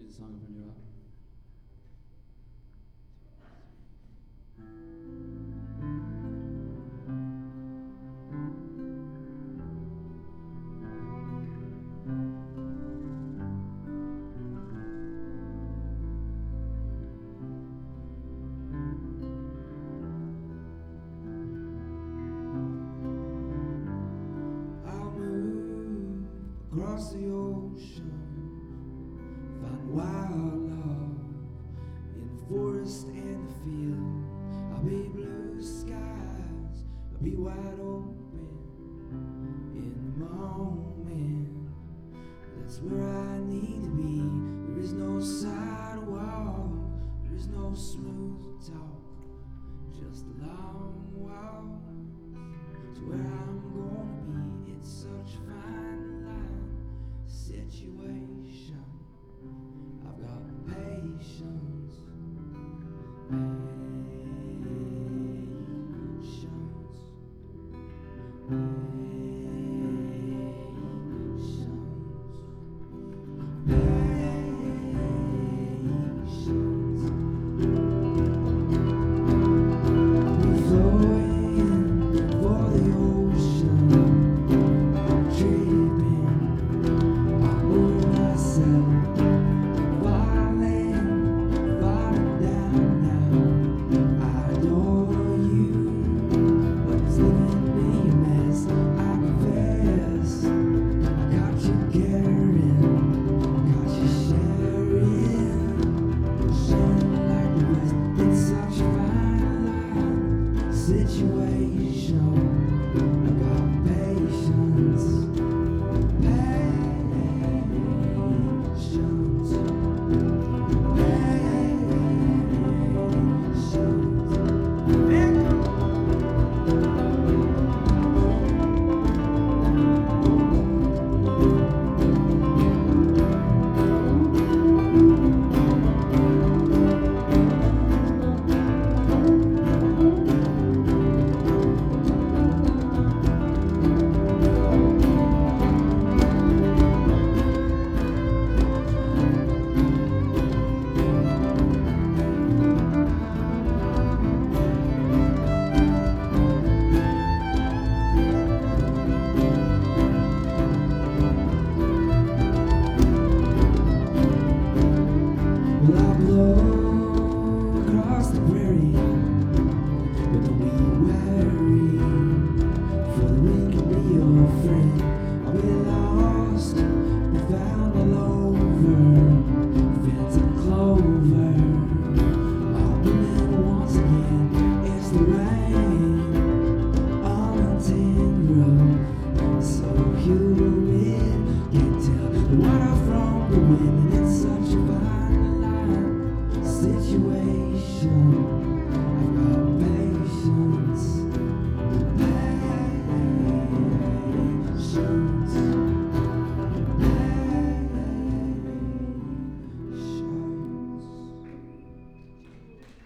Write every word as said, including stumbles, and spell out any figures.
a song of our new album. Across the ocean, find wild love in the forest and the field. I'll be blue skies, I'll be wide open in the moment. That's where I need to be. There is no sidewalk, there is no smooth talk, just a long walk to where I'm gonna be. It's such a fine line situation. I've got patience, patience, situation.